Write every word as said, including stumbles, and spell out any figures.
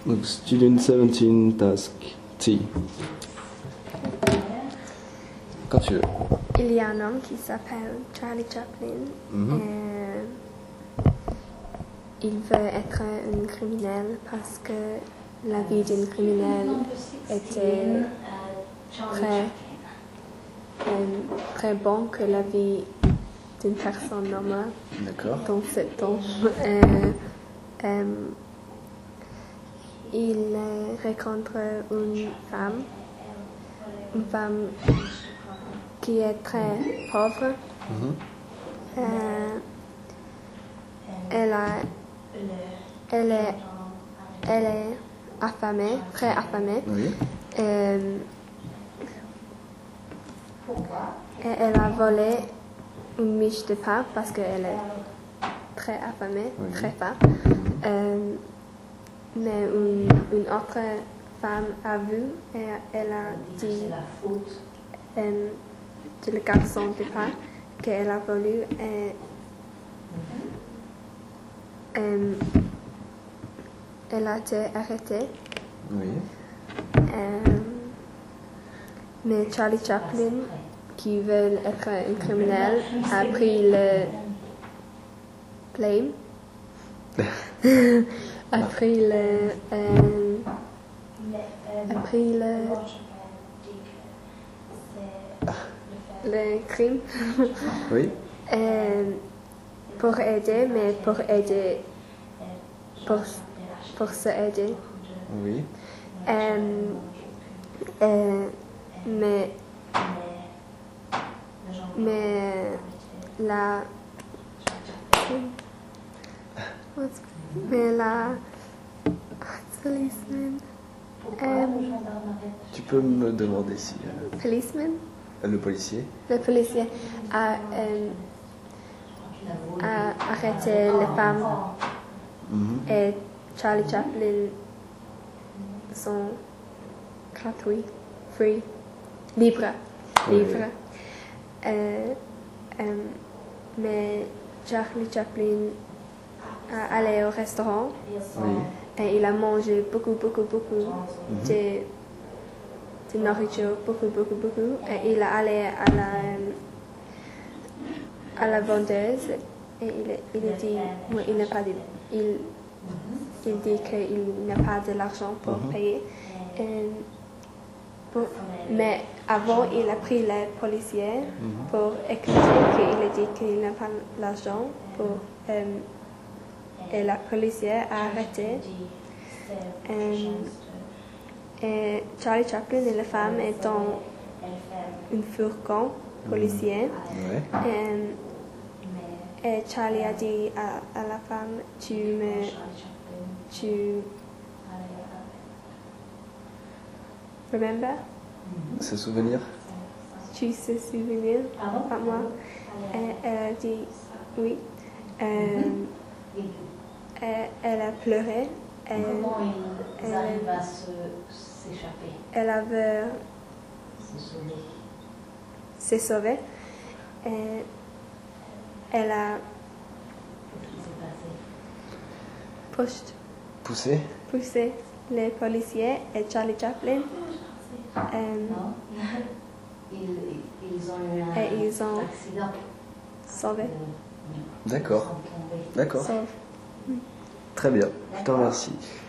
Donc, Student dix-sept, Task T. Quand tu veux. Il y a un homme qui s'appelle Charlie Chaplin. Mhm. Et il veut être un criminel parce que la vie d'un criminel était très, euh, très bon que la vie d'une personne normale. D'accord. Dans ce temps. Euh, euh, il euh, rencontre une femme, une femme qui est très pauvre. Mhm. Euh, elle, a, elle, est, elle est affamée, très affamée. Oui. Euh, et elle a volé une miche de pain parce qu'elle est très affamée, Oui. très faim. Euh, mais une, une autre femme a vu et elle a dit euh, de le garçon de pain qu'elle a volé et euh, elle a été arrêtée. Oui. Euh, mais Charlie Chaplin, qui veut être un criminel, a pris le blame. a pris le euh, a pris le le crime. Oui. Euh, pour aider, mais pour aider pour, pour se aider. Oui. Euh, euh, mais mais la mais la policeman euh, Tu peux me demander si euh, policeman le policier. le policier a, euh, a arrêté les femmes Mhm. et Charlie Chaplin sont gratuits, free, libre, Oui. libre. Euh, euh, mais Charlie Chaplin a allé au restaurant Oui. et il a mangé beaucoup, beaucoup, beaucoup Mhm. de, de nourriture, beaucoup, beaucoup, beaucoup. Et il est allé à la, à la vendeuse et il, il a dit, ouais, il n'a pas de, il, il dit qu'il n'a pas de l'argent pour Mhm. payer. Et pour- mais avant, il a pris les policiers Mhm. pour écouter qu'il a dit qu'il n'a pas l'argent pour, euh, et la policière a arrêté. Euh, et Charlie Chaplin et la femme est dans un fourgon policier. Ouais. Et, et Charlie a dit à, à la femme, tu me, tu, remember, Ce souvenir. tu te souviens à moi? Et elle a dit oui. Euh, et elle a pleuré. Et Comment ils elle- arrivent à se- s'échapper, elle avait se sauver? s'est sauvée. Et elle a Qu'est-ce qui s'est passé? pushed, Poussé. poussé les policiers et Charlie Chaplin. Euh, Non. Ils, ils ont eu un Et ils ont- accident. sauvé. Ils D'accord. sont tombés. D'accord. Sauve. Très bien. Je te remercie.